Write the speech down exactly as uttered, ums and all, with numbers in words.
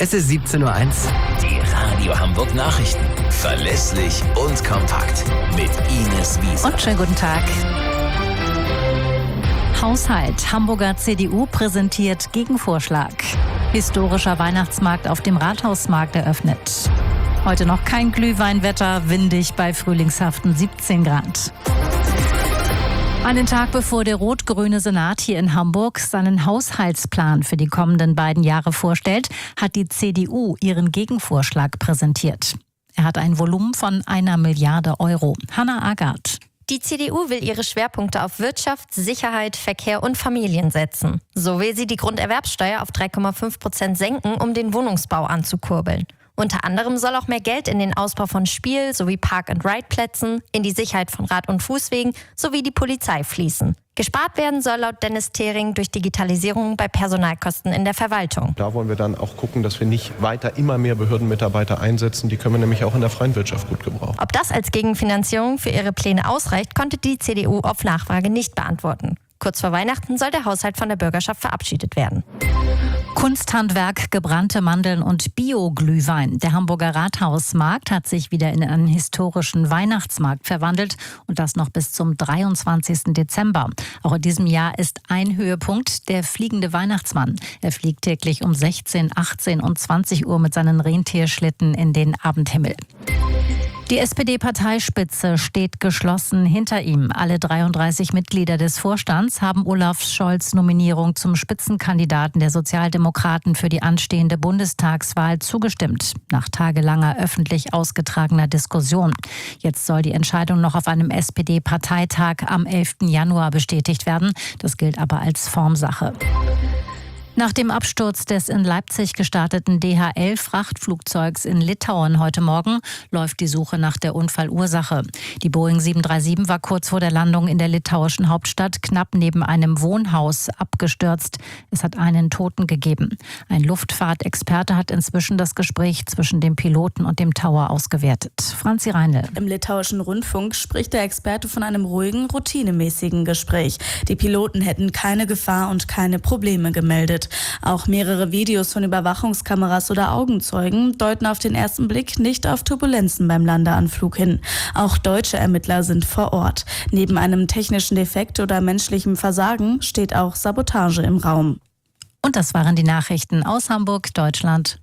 Es ist siebzehn Uhr eins. Die Radio Hamburg Nachrichten. Verlässlich und kompakt. Mit Ines Wiese. Und schönen guten Tag. Haushalt. Hamburger C D U präsentiert Gegenvorschlag. Historischer Weihnachtsmarkt auf dem Rathausmarkt eröffnet. Heute noch kein Glühweinwetter, windig bei frühlingshaften siebzehn Grad. Einen Tag bevor der rot-grüne Senat hier in Hamburg seinen Haushaltsplan für die kommenden beiden Jahre vorstellt, hat die C D U ihren Gegenvorschlag präsentiert. Er hat ein Volumen von einer Milliarde Euro. Hannah Agard. Die C D U will ihre Schwerpunkte auf Wirtschaft, Sicherheit, Verkehr und Familien setzen. So will sie die Grunderwerbsteuer auf drei Komma fünf Prozent senken, um den Wohnungsbau anzukurbeln. Unter anderem soll auch mehr Geld in den Ausbau von Spiel- sowie Park-and-Ride-Plätzen, in die Sicherheit von Rad- und Fußwegen sowie die Polizei fließen. Gespart werden soll laut Dennis Thering durch Digitalisierung bei Personalkosten in der Verwaltung. Da wollen wir dann auch gucken, dass wir nicht weiter immer mehr Behördenmitarbeiter einsetzen. Die können wir nämlich auch in der freien Wirtschaft gut gebrauchen. Ob das als Gegenfinanzierung für ihre Pläne ausreicht, konnte die C D U auf Nachfrage nicht beantworten. Kurz vor Weihnachten soll der Haushalt von der Bürgerschaft verabschiedet werden. Kunsthandwerk, gebrannte Mandeln und Bio-Glühwein. Der Hamburger Rathausmarkt hat sich wieder in einen historischen Weihnachtsmarkt verwandelt und das noch bis zum dreiundzwanzigsten Dezember. Auch in diesem Jahr ist ein Höhepunkt der fliegende Weihnachtsmann. Er fliegt täglich um sechzehn, achtzehn und zwanzig Uhr mit seinen Rentierschlitten in den Abendhimmel. Die S P D-Parteispitze steht geschlossen hinter ihm. Alle dreiunddreißig Mitglieder des Vorstands haben Olaf Scholz' Nominierung zum Spitzenkandidaten der Sozialdemokraten für die anstehende Bundestagswahl zugestimmt. Nach tagelanger öffentlich ausgetragener Diskussion. Jetzt soll die Entscheidung noch auf einem S P D-Parteitag am elften Januar bestätigt werden. Das gilt aber als Formsache. Nach dem Absturz des in Leipzig gestarteten D H L-Frachtflugzeugs in Litauen heute Morgen läuft die Suche nach der Unfallursache. Die Boeing sieben drei sieben war kurz vor der Landung in der litauischen Hauptstadt knapp neben einem Wohnhaus abgestürzt. Es hat einen Toten gegeben. Ein Luftfahrtexperte hat inzwischen das Gespräch zwischen dem Piloten und dem Tower ausgewertet. Franzi Reinl. Im litauischen Rundfunk spricht der Experte von einem ruhigen, routinemäßigen Gespräch. Die Piloten hätten keine Gefahr und keine Probleme gemeldet. Auch mehrere Videos von Überwachungskameras oder Augenzeugen deuten auf den ersten Blick nicht auf Turbulenzen beim Landeanflug hin. Auch deutsche Ermittler sind vor Ort. Neben einem technischen Defekt oder menschlichem Versagen steht auch Sabotage im Raum. Und das waren die Nachrichten aus Hamburg, Deutschland